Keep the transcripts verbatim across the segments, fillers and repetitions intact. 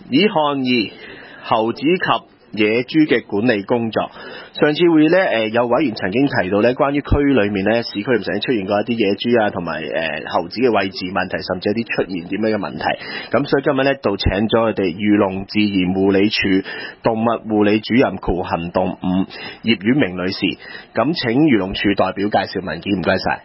以漢二猴子及野豬嘅管理工作。上次會議咧，誒有委員曾經提到咧，關於區裏面咧，市區唔曾經出現過一啲野豬啊，同埋誒猴子嘅位置問題，甚至有啲出現點樣嘅問題。咁所以今日咧，就請咗我哋漁農自然護理署動物護理主任酷行動五葉婉明女士。咁請漁農署代表介紹文件，唔該晒。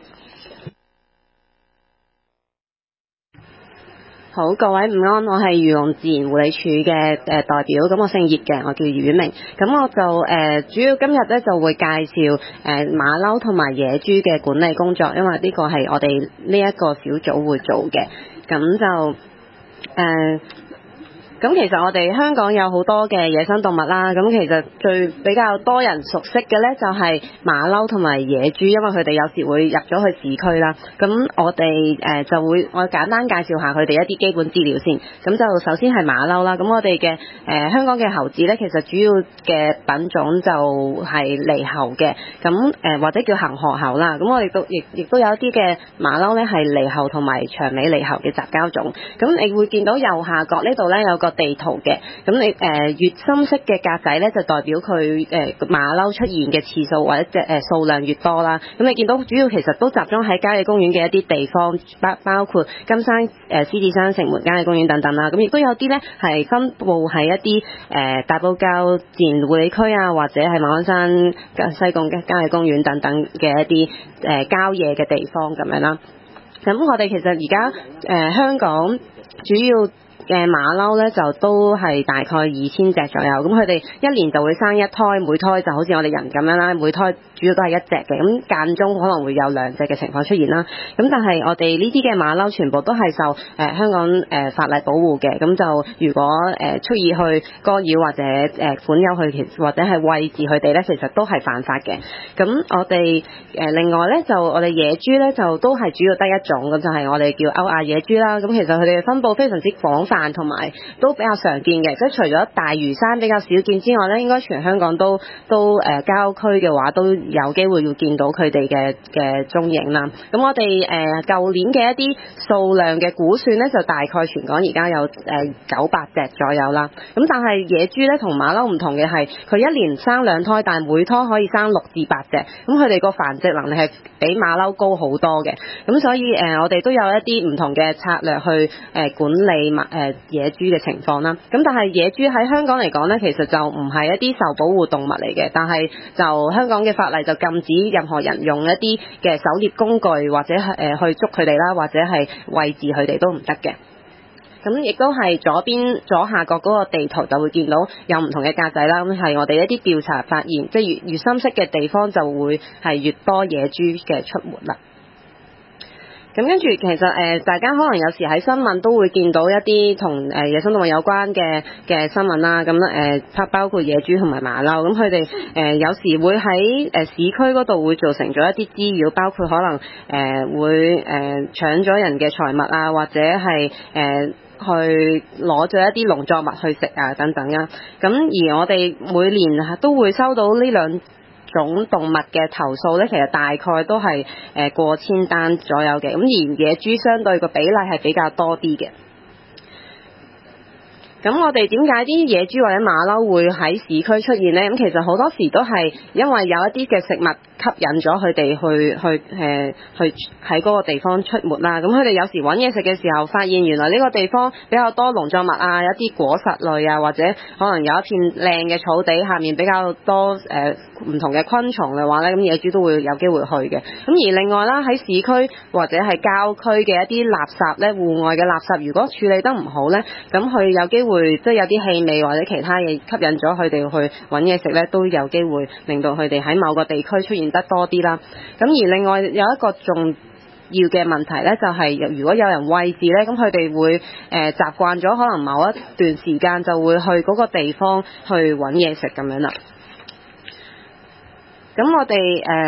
好，各位午安，我係漁農自然護理署嘅誒代表，咁我姓葉嘅，我叫葉婉明。咁我就誒、呃、主要今日咧就會介紹誒、呃、馬騮同埋野豬嘅管理工作，因為呢個係我哋呢一個小組會做嘅。咁就誒。呃咁其實我哋香港有好多嘅野生動物啦，咁其實最比較多人熟悉嘅呢，就係馬騮同埋野豬，因為佢哋有時會入咗去市區啦。咁我哋誒就會我簡單介紹下佢哋一啲基本資料先。咁就首先係馬騮啦，咁我哋嘅誒香港嘅猴子呢，其實主要嘅品種就係獼猴嘅，咁誒或者叫恒河猴啦。咁我哋都亦亦都有一啲嘅馬騮呢，係獼猴同埋長尾獼猴嘅雜交種。咁你會見到右下角呢度呢，有個地圖嘅，咁你誒、呃、越深色嘅格仔咧，就代表佢誒、呃、馬騮出現嘅次數或者隻誒數量越多啦。咁你見到主要其實都集中喺郊野公園嘅一啲地方，包包括金山、誒、呃、獅子山、城門郊野公園等等啦。咁亦都有啲咧係分佈喺一啲誒、呃、大埔滘自然護理區啊，或者係馬鞍山、西貢嘅郊野公園等等嘅一啲誒郊野嘅地方咁樣啦。咁我哋其實而家誒香港主要嘅馬騮咧就都係大概二千隻左右，咁佢哋一年就會生一胎，每胎就好似我哋人咁樣啦，每胎主要都係一隻嘅，咁間中可能會有兩隻嘅情況出現啦。咁但係我哋呢啲嘅馬騮全部都係受誒、呃、香港誒、呃、法例保護嘅，咁就如果誒、呃、蓄意去干擾或者誒、呃、管有佢，其或者係餵飼佢哋咧，其實都係犯法嘅。咁我哋誒、呃、另外咧就我哋野豬咧就都係主要得一種，咁就係、是、我哋叫歐亞野豬啦。咁其實佢哋嘅分佈非常之廣泛。同埋都比較常見嘅，即係除咗大嶼山比較少見之外咧，應該全香港都都誒、呃、郊區嘅話都有機會要見到佢哋嘅嘅蹤影啦。咁我哋誒舊年嘅一啲數量嘅估算咧，就大概全港而家有誒九百隻左右啦。咁但係野豬咧同馬騮唔同嘅係，佢一年生兩胎，但係每胎可以生六至八隻。咁佢哋個繁殖能力係比馬騮高好多嘅。咁所以誒、呃、我哋都有一啲唔同嘅策略去誒、呃、管理馬誒。呃野豬嘅情況啦，咁但係野豬喺香港嚟講呢，其實就唔係一啲受保護動物嚟嘅，但係就香港嘅法例就禁止任何人用一啲嘅狩獵工具或者係誒、呃、去捉佢哋啦，或者係餵飼佢哋都唔得嘅。咁亦都係左邊左下角嗰個地圖就會見到有唔同嘅格仔啦，咁係我哋一啲調查發現，即係越越深色嘅地方就會係越多野豬嘅出沒啦。咁跟住其實誒、呃，大家可能有時喺新聞都會見到一啲同誒野生動物有關嘅嘅新聞啦。咁誒，包、呃、包括野豬同埋馬騮。咁佢哋誒有時會喺誒、呃、市區嗰度會造成咗一啲滋擾，包括可能誒、呃、會誒、呃、搶咗人嘅財物啊，或者係誒、呃、去攞咗一啲農作物去食啊等等啊。咁而我哋每年都會收到呢兩種動物嘅投訴咧，其實大概都係誒過千單左右嘅，咁而野豬相對個比例係比較多啲嘅。咁我哋點解啲野豬或者馬騮會喺市區出現呢？咁其實好多時都係因為有一啲嘅食物吸引咗佢哋去去誒、呃、去喺嗰個地方出沒啦。咁佢哋有時揾嘢食嘅時候，發現原來呢個地方比較多農作物啊，有啲果實類啊，或者可能有一片靚嘅草地下面比較多誒唔、呃、同嘅昆蟲嘅話呢，咁野豬都會有機會去嘅。咁而另外啦，喺市區或者係郊區嘅一啲垃圾呢，戶外嘅垃圾如果處理得唔好呢，咁佢有機會會即係有啲氣味或者其他嘢吸引咗佢哋去揾嘢食咧，都有機會令到佢哋喺某個地區出現得多啲啦。咁而另外有一個重要嘅問題咧，就係、是、如果有人餵飼咧，咁佢哋會誒、呃、習慣咗，可能某一段時間就會去嗰個地方去揾嘢食咁樣啦。咁我哋誒、呃、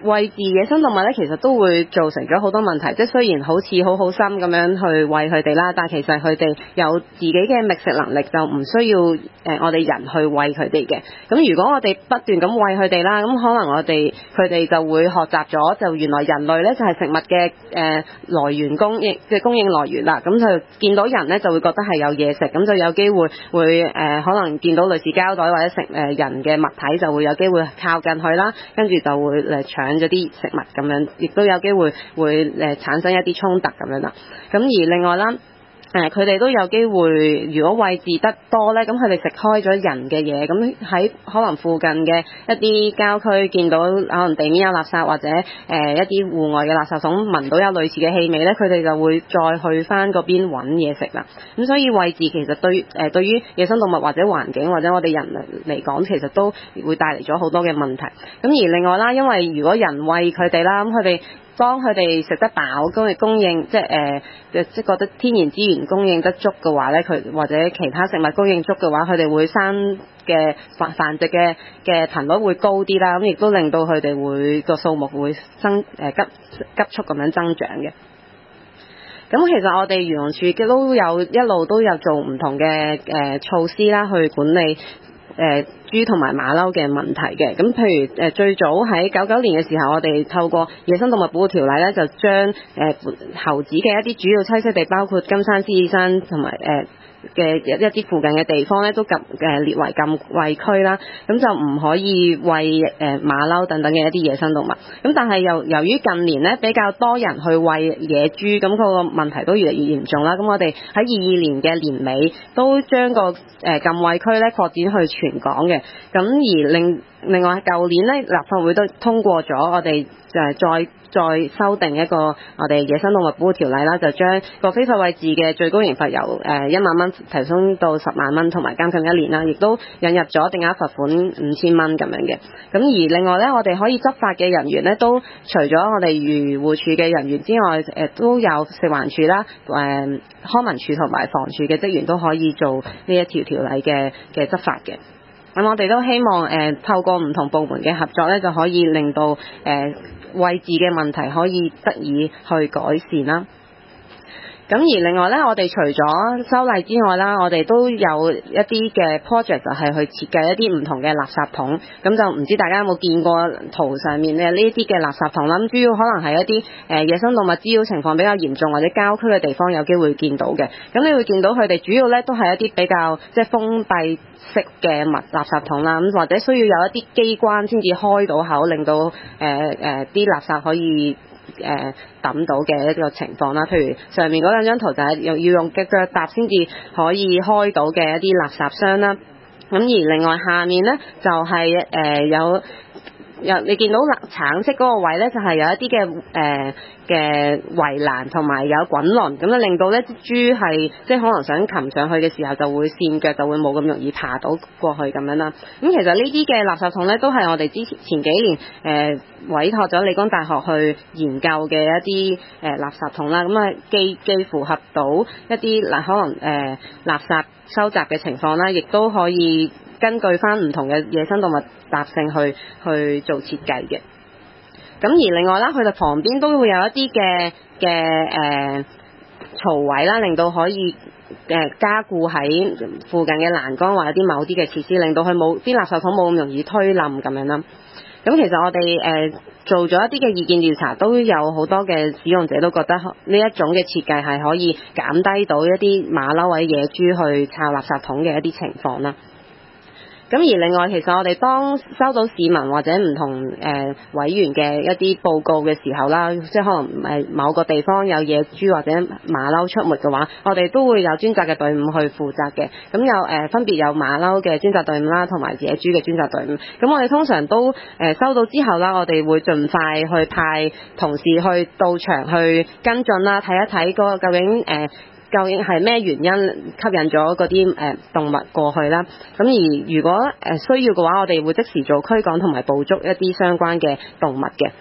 餵飼野生動物咧，其實都會造成咗好多問題。即係雖然好似好好心咁樣去餵佢哋啦，但係其實佢哋有自己嘅覓食能力，就唔需要誒、呃、我哋人去餵佢哋嘅。咁如果我哋不斷咁餵佢哋啦，咁可能我哋佢哋就會學習咗，就原來人類咧就係食物嘅誒、呃、來源供應嘅供應來源啦。咁就見到人咧就會覺得係有嘢食，咁就有機會會誒、呃、可能見到類似膠袋或者食誒、呃、人嘅物體，就會有機會靠近佢啦，跟住就會誒搶咗啲食物咁樣，亦都有機會會誒產生一啲衝突咁樣啦。咁而另外啦。誒佢哋都有機會，如果餵飼得多咧，咁佢哋食開咗人嘅嘢，咁喺可能附近嘅一啲郊區見到可能地面有垃圾或者誒、呃、一啲戶外嘅垃圾桶聞到有類似嘅氣味咧，佢哋就會再去翻嗰邊揾嘢食啦。咁所以餵飼其實對誒、呃、對於野生動物或者環境或者我哋人嚟講，其實都會帶嚟咗好多嘅問題。咁而另外啦，因為如果人餵佢哋啦，咁佢哋當佢哋食得飽，供供應即係誒、呃，即係覺得天然資源供應得足嘅話咧，佢或者其他食物供應足嘅話，佢哋會生嘅繁繁殖嘅嘅頻率會高啲啦。咁亦都令到佢哋會個數目會增誒、呃、急急速咁樣增長嘅。咁其實我哋漁農署嘅都有一路都有做唔同嘅誒、呃、措施啦，去管理。誒、呃、豬同埋馬騮嘅問題嘅。咁譬如誒、呃、最早喺九九年嘅時候，我哋透過野生動物保護條例咧，就將誒、呃、猴子嘅一啲主要棲息地，包括金山、獅子山同埋誒嘅一一啲附近嘅地方咧，都禁誒、呃、列為禁餵區啦。咁就唔可以餵誒、呃、馬騮等等嘅一啲野生動物。咁但係由由於近年咧比較多人去餵野豬，咁、那個問題都越嚟越嚴重啦。咁我哋喺二二年嘅年尾都將個誒、呃、禁餵區咧擴展去全港嘅。咁而另另外舊年咧立法會都通過咗，我哋就係再再修訂一個我哋野生動物保護條例啦，就將個非法餵飼嘅最高刑罰由誒一萬蚊提升到十萬蚊，同埋監禁一年啦，亦都引入咗定額罰款五千蚊咁樣嘅。咁而另外咧，我哋可以執法嘅人員咧，都除咗我哋漁護署嘅人員之外，誒都有食環署啦、誒康文署同埋房署嘅職員都可以做呢一條條例嘅嘅執法嘅。咁我哋都希望誒、呃、透過唔同部門嘅合作咧，就可以令到誒餵飼嘅問題可以得以去改善啦。咁而另外咧，我哋除咗修例之外啦，我哋都有一啲嘅 project 就係去設計一啲唔同嘅垃圾桶。咁就唔知大家有冇見過圖上面嘅呢一啲嘅垃圾桶啦？咁主要可能係一啲誒、呃、野生動物滋擾情況比較嚴重或者郊區嘅地方有機會見到嘅。咁你會見到佢哋主要咧都係一啲比較即係封閉式嘅物垃圾桶啦。咁或者需要有一啲機關先至開到口，令到誒誒啲垃圾可以誒抌到嘅一個情況啦。譬如上面嗰兩張圖就係要要用嘅腳踏先至可以開到嘅一啲垃圾箱啦。咁而另外下面咧就係、是、誒、呃、有有你見到橙色嗰個位咧，就係、是、有一啲嘅誒嘅圍欄同埋有滾輪，咁咧令到咧豬係即係可能想擒上去嘅時候就會跣腳，就會冇咁容易爬到過去咁樣啦。咁其實呢啲嘅垃圾桶咧都係我哋之前前幾年誒、呃、委託咗理工大學去研究嘅一啲誒、呃、垃圾桶啦。咁啊既既符合到一啲嗱可能誒、呃、垃圾收集嘅情況啦，亦都可以根據翻唔同嘅野生動物習性去去做設計嘅。咁而另外啦，佢哋旁邊都會有一啲嘅嘅誒槽位啦，令到可以誒、呃、加固喺附近嘅欄杆或者啲某啲嘅設施，令到佢冇啲垃圾桶冇咁容易推冧咁樣啦。咁其實我哋誒、呃、做咗一啲嘅意見調查，都有好多嘅使用者都覺得呢一種嘅設計係可以減低到一啲馬騮或者野豬去拆垃圾桶嘅一啲情況啦。咁而另外，其實我哋當收到市民或者唔同誒、呃、委員嘅一啲報告嘅時候啦，即係可能誒某個地方有野豬或者馬騮出沒嘅話，我哋都會有專責嘅隊伍去負責嘅。咁有誒、呃、分別有馬騮嘅專責隊伍啦，同埋野豬嘅專責隊伍。咁我哋通常都誒、呃、收到之後啦，我哋會盡快去派同事去到場去跟進啦，睇一睇嗰個究竟誒。呃究竟係咩原因吸引咗嗰啲誒動物過去啦？咁而如果誒需要嘅話，我哋會即時做驅趕同埋捕捉一啲相關嘅動物嘅。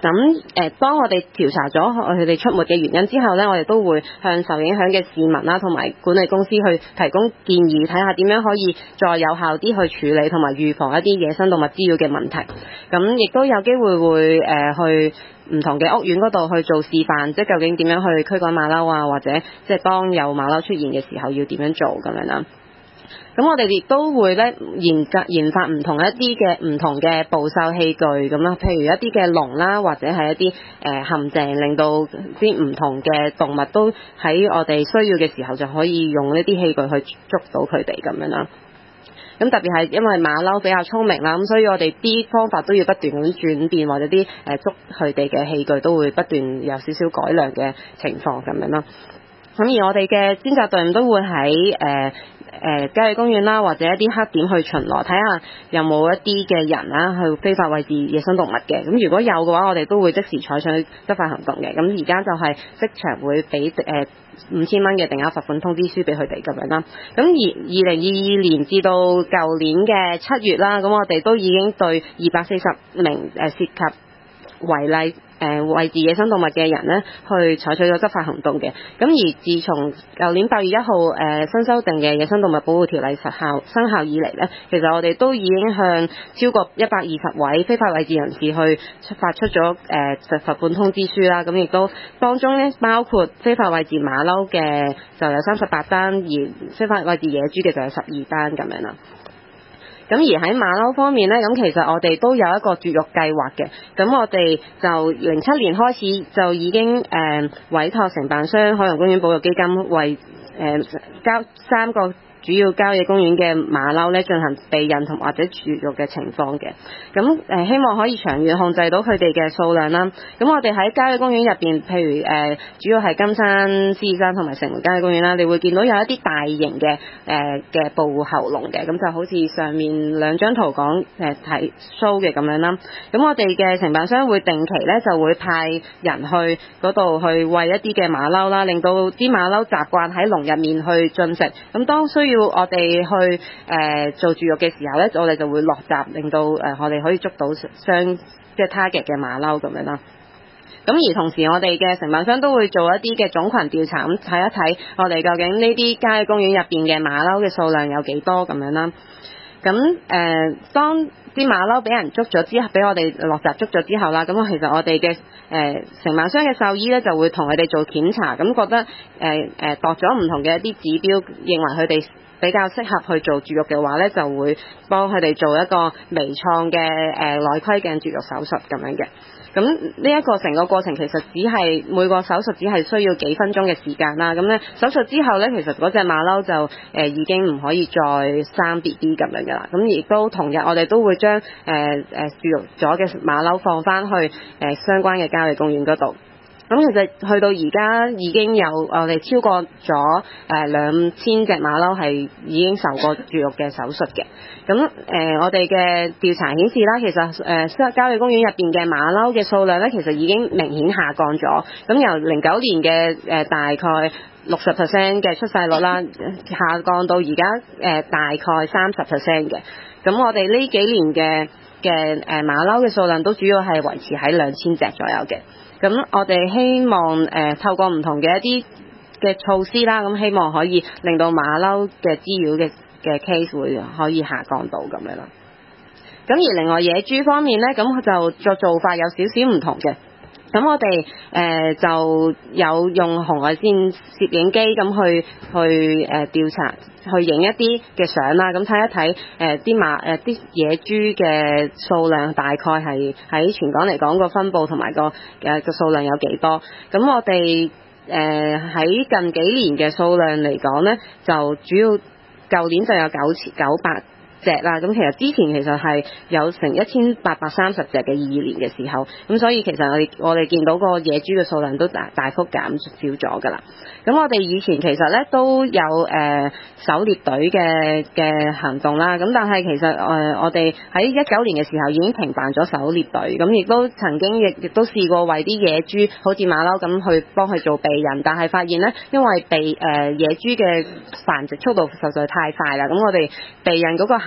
咁誒、呃，當我哋調查咗佢哋出沒嘅原因之後呢，我哋都會向受影響嘅市民啦，同埋管理公司去提供建議，睇下點樣可以再有效啲去處理同埋預防一啲野生動物滋擾嘅問題。咁亦都有機會會誒、呃、去唔同嘅屋苑嗰度去做示範，即係究竟點樣去驅趕馬騮啊，或者即係當有馬籠出現嘅時候要點樣做咁樣啦。咁我哋亦都會咧研究研發唔同一啲嘅唔同嘅捕獸器具咁啦，譬如一啲嘅籠啦，或者係一啲誒、呃、陷阱，令到啲唔同嘅動物都喺我哋需要嘅時候就可以用呢啲器具去捉到佢哋咁樣啦。咁特別係因為馬騮比較聰明啦，咁所以我哋啲方法都要不斷咁轉變，或者啲誒捉佢哋嘅器具都會不斷有少少改良嘅情況咁樣啦。咁而我哋嘅專責隊伍都會喺誒誒郊野公園啦，或者一啲黑點去巡邏，睇下有冇一啲嘅人啦去非法餵飼野生動物嘅。咁如果有嘅話，我哋都會即時採取執法行動嘅。咁而家就係即場會俾誒五千蚊嘅定額罰款通知書俾佢哋咁樣啦。咁而二零二二年至到舊年嘅七月啦，咁我哋都已經對二百四十名誒涉及違例誒餵飼野生動物嘅人呢，去採取咗執法行動嘅。咁而自從舊年八月一號誒新修訂嘅野生動物保護條例實效生效以嚟呢，其實我哋都已經向超過一百二十位非法餵飼人士去發出咗誒罰款通知書啦。咁亦都當中呢，包括非法餵飼馬騮嘅就有三十八單，而非法餵飼野豬嘅就有十二單咁樣啦。咁而喺馬騮方面呢，咁其實我哋都有一個絕育計劃嘅。咁我哋就零七年開始就已經誒、呃、委託承辦商海洋公園保育基金為誒交三個主要郊野公園嘅馬騮咧進行避孕同或者絕育嘅情況嘅。咁誒、呃、希望可以長遠控制到佢哋嘅數量啦。咁我哋喺郊野公園入邊，譬如誒、呃、主要係金山、獅子山同埋城門郊野公園啦，你會見到有一啲大型嘅誒嘅捕猴籠嘅，咁就好似上面兩張圖講誒睇 show 嘅咁樣啦。咁我哋嘅承辦商會定期咧就會派人去嗰度去餵一啲嘅馬騮啦，令到啲馬騮習慣喺籠入面去進食。咁當需要我哋去誒、呃、做絕育嘅時候咧，我哋就會落閘，令到誒、呃、我哋可以捉到相即係 target 嘅馬騮咁樣啦。咁而同時我哋嘅承辦商都會做一啲嘅種群調查，咁睇一睇我哋究竟呢啲郊野公園入邊嘅馬騮嘅數量有幾多咁樣啦。咁誒、呃、當啲馬騮俾人捉咗之後，俾我哋落閘捉咗之後啦，咁其實我哋嘅誒承辦商嘅獸醫咧就會同佢哋做檢查，咁覺得誒誒度咗唔同嘅一啲指標，認為佢哋比較適合去做絕育嘅話咧，就會幫佢哋做一個微創嘅誒內窺鏡絕育手術咁樣嘅。咁呢一個成個過程其實只係每個手術只係需要幾分鐘嘅時間啦。咁咧手術之後咧，其實嗰隻馬騮就誒、呃、已經唔可以再生 B B 咁樣噶啦。咁亦都同日我哋都會將誒誒絕育咗嘅馬騮放翻去誒、呃、相關嘅郊野公園嗰度。咁其實去到而家已經有我哋超過咗誒兩千隻馬騮係已經受過絕育嘅手術嘅。咁誒、呃、我哋嘅調查顯示啦，其實誒郊野公園入邊嘅馬騮嘅數量咧，其實已經明顯下降咗。咁由零九年嘅誒、呃、大概六十 percent 嘅出世率啦，下降到而家誒大概三十 percent 嘅。咁我哋呢幾年嘅嘅誒馬騮嘅數量都主要係維持喺兩千隻左右嘅。咁我哋希望誒、呃、透過唔同嘅一啲嘅措施啦，咁希望可以令到馬騮嘅滋擾嘅嘅 case 會可以下降到咁樣啦。咁而另外野豬方面咧，咁就做做法有少少唔同嘅。咁我哋誒、呃、就有用紅外線攝影機咁去去誒、呃、調查，去影一啲嘅相啦，咁睇一睇誒啲馬誒啲野豬嘅數量大概係喺全港嚟講個分佈同埋個誒個數量有幾多？咁我哋誒喺近幾年嘅數量嚟講咧，就主要舊年就有九千九百隻啦，咁其實之前其實係有成一千八百三十隻嘅二二年嘅時候，咁所以其實我哋我哋見到個野豬嘅數量都大大幅減少咗㗎啦。咁我哋以前其實咧都有誒狩獵隊嘅嘅行動啦，咁但係其實誒、呃、我哋喺一九年嘅時候已經停辦咗狩獵隊，咁亦都曾經亦亦都試過為啲野豬好似馬騮咁去幫佢做避孕，但係發現咧因為避誒、呃、野豬嘅繁殖速度實在太快啦，咁我哋避孕嗰個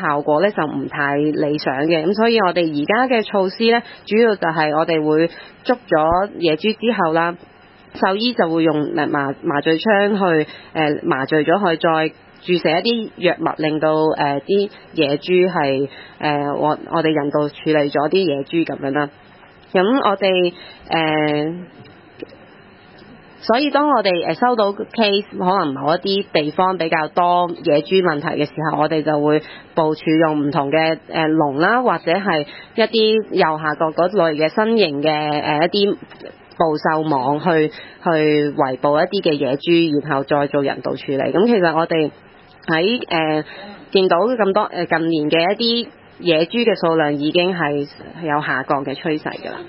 效果咧就唔太理想嘅。咁所以我哋而家嘅措施咧，主要就係我哋會捉咗野豬之後啦，獸醫就會用麻麻醉槍去誒、呃、麻醉咗佢，再注射一啲藥物，令到誒啲、呃、野豬係誒我我哋人道處理咗啲野豬咁樣啦。咁我哋誒。呃所以當我哋誒收到 case 可能某一啲地方比較多野豬問題嘅時候，我哋就會部署用唔同嘅誒籠啦，或者係一啲右下角嗰類嘅新型嘅誒一啲捕獸網去去圍捕一啲嘅野豬，然後再做人道處理。咁其實我哋喺誒見到咁多誒近年嘅一啲野豬嘅數量已經係有下降嘅趨勢㗎啦。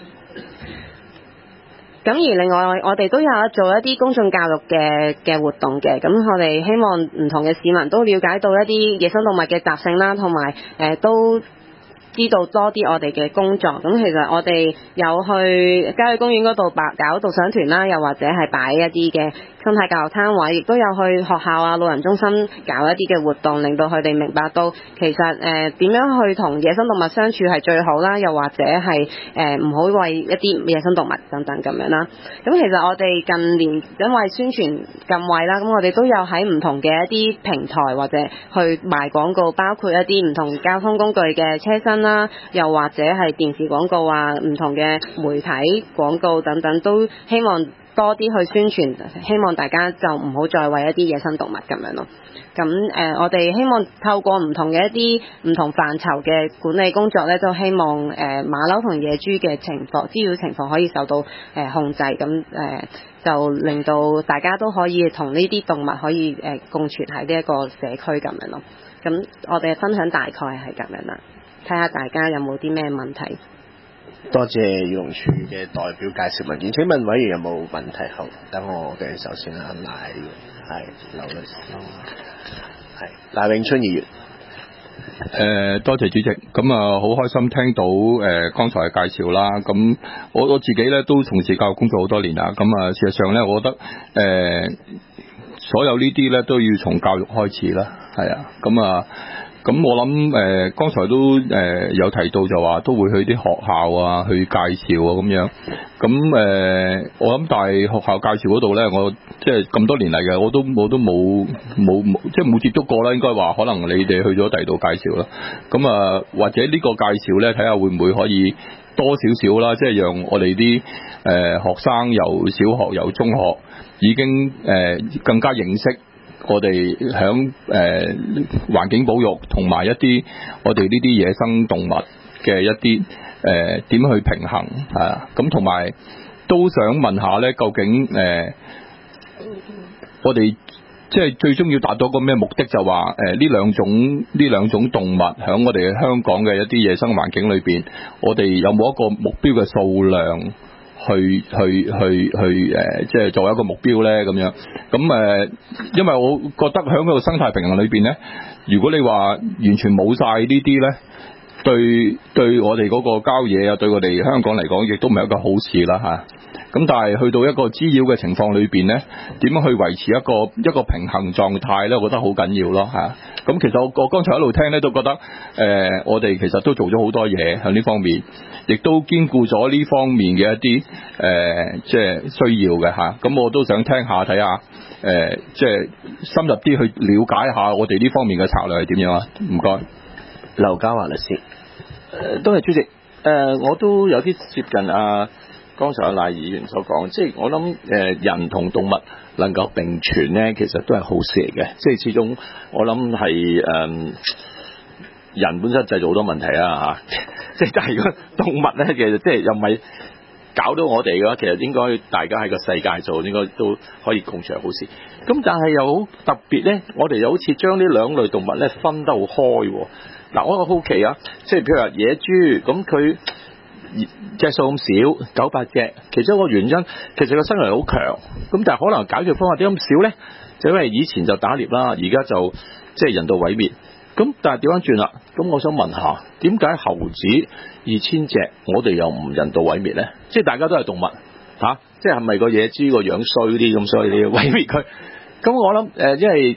咁而另外我哋都有做一啲公眾教育嘅嘅活動嘅，咁我哋希望唔同嘅市民都了解到一啲野生動物嘅習性啦，同埋誒都知道多啲我哋嘅工作。咁其實我哋有去郊野公園嗰度搞導賞團啦，又或者係擺一啲嘅生態教育攤位，亦都有去學校啊、老人中心搞一啲嘅活動，令到佢哋明白到其實誒點、呃、樣去同野生動物相處係最好啦，又或者係誒唔好餵一啲野生動物等等咁樣啦。咁其實我哋近年因為宣傳禁餵啦，咁我哋都有喺唔同嘅一啲平台或者去賣廣告，包括一啲唔同交通工具嘅車身啦，又或者係電視廣告啊、唔同嘅媒體廣告等等，都希望多啲去宣傳，希望大家就唔好再餵一啲野生動物咁樣咯。咁誒、呃，我哋希望透過唔同嘅一啲唔同範疇嘅管理工作咧，都希望誒、呃、馬騮同野豬嘅情況、滋擾情況可以受到誒、呃、控制，咁誒、呃、就令到大家都可以同呢啲動物可以誒、呃、共存喺呢一個社區咁樣咯。咁我哋嘅分享大概係咁樣啦，睇下大家有冇啲咩問題。 多謝漁農署嘅代表介紹文件。請問委員有冇問題？好，等我嘅首先啦，賴係劉律師，係賴永春議員。 誒、呃，多謝主席。咁啊，好開心聽到誒剛、呃、才嘅介紹啦。咁我我自己咧都從事教育工作好多年啦。咁啊，事實上咧，我覺得誒、呃、所有呢啲咧都要從教育開始啦。係啊，咁啊。咁我諗誒，剛、呃、才都誒、呃、有提到就話都會去啲學校啊，去介紹啊咁樣。咁誒、呃，我諗但係學校介紹嗰度咧，我即係咁多年嚟嘅，我都我都冇冇即係冇接觸過啦。應該話可能你哋去咗第二度介紹啦。咁啊、呃，或者呢個介紹咧，睇下會唔會可以多少少啦，即係讓我哋啲誒學生由小學由中學已經誒、呃、更加認識。我哋響誒環境保育同埋一啲我哋呢啲野生動物嘅一啲誒點去平衡啊，咁同埋都想問下咧，究竟誒、呃、我哋即係最終要達到個咩目的？就話誒呢兩種呢兩種動物響我哋香港嘅一啲野生環境裏邊，我哋有冇一個目標嘅數量？去去去去誒、呃，即係作為一個目標咧，咁樣咁誒、呃，因為我覺得喺嗰個生態平衡裏邊咧，如果你話完全冇晒呢啲咧，對對我哋嗰個郊野啊，對我哋香港嚟講，亦都唔係一個好事啦嚇。咁、啊、但係去到一個滋擾嘅情況裏邊咧，點樣去維持一個一個平衡狀態咧？我覺得好緊要咯嚇。咁、啊、其實我我剛才一路聽咧，都覺得誒、呃，我哋其實都做咗好多嘢喺呢方面。亦都兼顧咗呢方面嘅一啲誒、呃，即係需要嘅嚇。咁、啊、我都想聽下睇下誒，即係深入啲去了解下我哋呢方面嘅策略係點樣啊？唔該， 劉家華律師。 誒，多謝主席。誒、呃，我都有啲接近啊，剛才阿賴議員所講，即係我諗誒、呃，人同動物能夠並存咧，其實都係好事嚟嘅。即係始終我諗係誒。人本身製造好多問題啊嚇，即係但係如果動物咧，其實即係又唔係搞到我哋嘅話，其實應該大家喺個世界做應該都可以共存係好事。咁但係又好特別咧，我哋又好似將呢兩類動物咧分得好開喎。嗱，我好奇啊，即係譬如話野豬，咁佢隻數咁少，九百隻，其中一個原因其實個生命力好強，咁但係可能解決方法點解咁少咧？就因為以前就打獵啦，而家就即係人道毀滅。咁但係調翻轉啦，咁我想問下，點解猴子二千隻，我哋又唔人道毀滅咧？即係大家都係動物嚇、啊，即係係咪個野豬個樣衰啲咁，所以你要毀滅佢？咁我諗誒，因為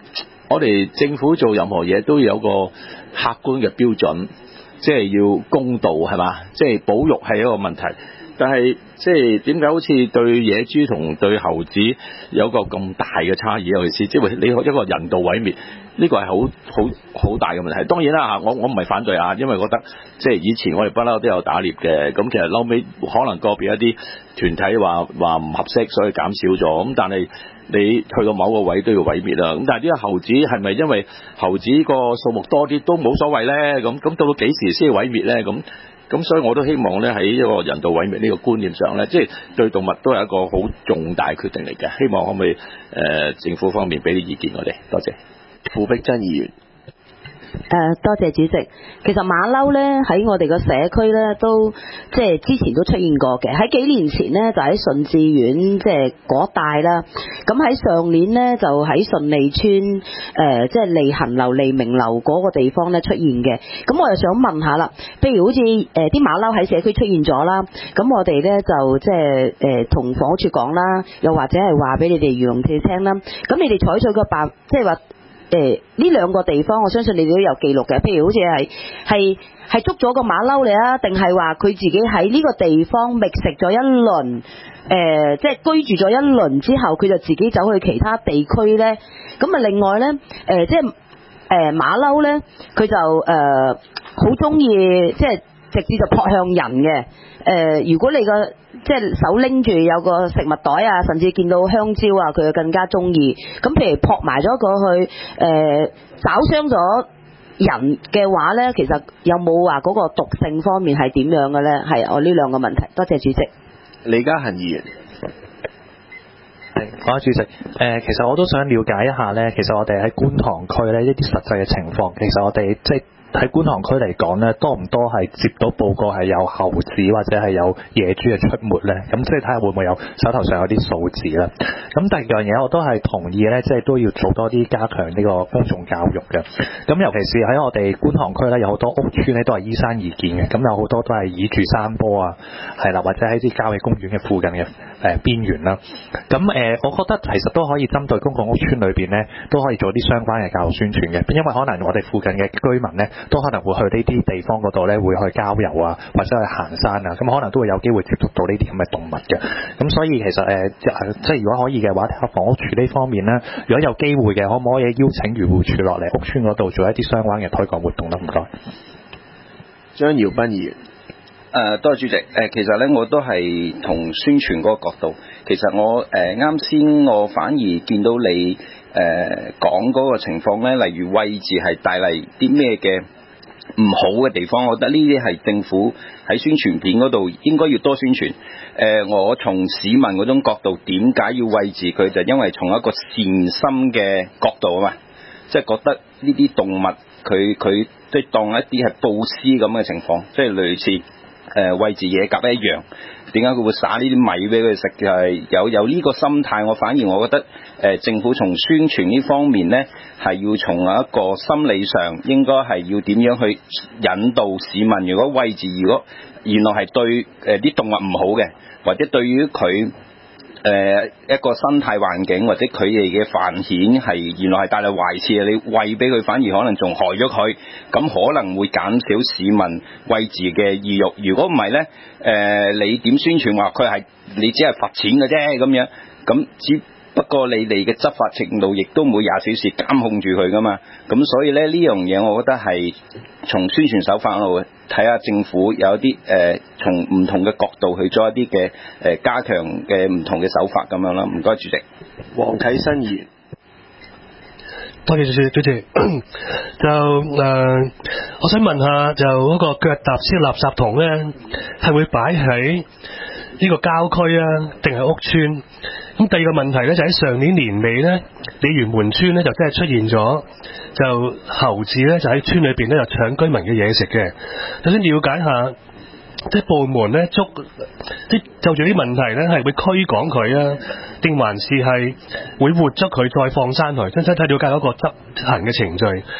我哋政府做任何嘢都有個客觀嘅標準，即係要公道係嘛？即係保育係一個問題，但係即係點解好似對野豬同對猴子有個咁大嘅差異？尤其是即係你一個人道毀滅，呢個係好好好大嘅問題。當然啦，我我唔係反對啊，因為覺得即係以前我哋不嬲都有打獵嘅，咁其實後尾可能個別一啲團體話話唔合適，所以減少咗。咁但係你去到某個位都要毀滅啦。咁但係啲猴子係咪因為猴子個數目多啲都冇所謂咧？咁咁到到幾時先毀滅咧？咁咁所以我都希望咧喺一個人道毀滅呢個觀念上咧，即係對動物都係一個好重大決定嚟嘅。希望可唔可以誒、呃、政府方面俾啲意見我哋？多謝。 傅碧珍議員。 誒、呃，多謝主席。其實馬騮咧喺我哋個社區咧都即係之前都出現過嘅。喺幾年前咧就喺順志苑即係嗰帶啦。咁喺上年咧就喺順利村誒、呃、即係利恒樓、利明樓嗰個地方咧出現嘅。咁我又想問下啦，譬如好似誒啲馬騮喺社區出現咗啦，咁我哋咧就即係誒同房屋處講啦，又或者係話俾你哋漁農處聽啦。咁你哋採取個辦即係話。誒呢兩個地方，我相信你哋都有記錄嘅。譬如好似係係係捉咗個馬騮嚟啊，定係話佢自己喺呢個地方覓食咗一輪，誒、呃、即係居住咗一輪之後，佢就自己走去其他地區咧。咁啊，另外咧，誒、呃、即係誒、呃、馬騮咧，佢就誒好中意即係直接就撲向人嘅。誒、呃，如果你個即係手拎住有個食物袋啊，甚至見到香蕉啊，佢就更加中意。咁譬如撲埋咗過去，誒、呃，找傷咗人嘅話咧，其實有冇話嗰個毒性方面係點樣嘅咧？係我呢兩個問題。多謝主席。 李嘉恒議員。 係，講下主席。誒、呃，其實我都想了解一下咧，其實我哋喺觀塘區咧一啲實際嘅情況，其實我哋即係。喺觀塘區嚟講咧，多唔多係接到報告係有猴子或者係有野豬嘅出沒咧？咁即係睇下會唔會有手頭上有啲數字啦。咁第二樣嘢我都係同意咧，即係都要做多啲加強呢個公眾教育嘅。咁尤其是喺我哋觀塘區咧，有好多屋邨咧都係依山而建嘅，咁有好多都係倚住山坡啊，係啦，或者喺啲郊野公園嘅附近嘅誒邊緣啦。咁誒、呃，我覺得其實都可以針對公共屋邨裏邊咧，都可以做啲相關嘅教育宣傳嘅，因為可能我哋附近嘅居民咧。都可能會去呢啲地方嗰度咧，會去郊遊啊，或者去行山啊，咁可能都會有機會接觸到呢啲咁嘅動物嘅。咁所以其實誒、呃，即係如果可以嘅話，房屋處呢方面咧，如果有機會嘅，可唔可以邀請漁護處落嚟屋邨嗰度做一啲相關嘅推廣活動咧？唔該。 張耀斌議員。 誒，多謝主席。誒、呃，其實咧，我都係同宣傳嗰個角度。其實我誒啱先，呃、我反而見到你誒、呃、講嗰個情況咧，例如位置係帶嚟啲咩嘅唔好嘅地方，我覺得呢啲係政府喺宣傳片嗰度應該要多宣傳。誒、呃，我從市民嗰種角度，點解要位置佢？就因為從一個善心嘅角度啊嘛，即係覺得呢啲動物佢佢即係當一啲係布施咁嘅情況，即係類似。誒餵飼野鴿一樣，點解佢會撒呢啲米俾佢食？就係有有呢個心態，我反而我覺得誒、呃、政府從宣傳呢方面呢，係要從一個心理上應該係要點樣去引導市民。如果餵飼如果原來係對誒啲、呃、動物唔好嘅，或者對於佢。誒、呃、一個生態環境或者佢哋嘅繁衍係原來係帶嚟壞處嘅，你餵俾佢反而可能仲害咗佢，咁可能會減少市民餵飼嘅意欲。如果唔係呢，誒、呃、你點宣傳話佢係你只係罰錢嘅啫咁樣，咁只不過你哋嘅執法程度亦都唔會廿四小時監控住佢噶嘛，咁所以咧呢樣嘢我覺得係從宣傳手法度睇下政府有啲誒從唔同嘅角度去做一啲嘅誒加強嘅唔同嘅手法咁樣啦。唔該主席。 黃啟新議員。 多謝主席，主席就誒、呃，我想問下，就嗰個腳踏式垃圾桶咧，係會擺喺呢個郊區啊，定係屋邨？咁第二個問題咧，就喺上年年尾咧，鯉魚門村咧就真係出現咗，就猴子咧就喺村裏邊咧就搶居民嘅嘢食嘅。首先了解下，即係部門咧捉，即就住啲問題咧係會驅趕佢啊，定還是係會活捉佢再放生佢？真真睇了解嗰個執行嘅程序。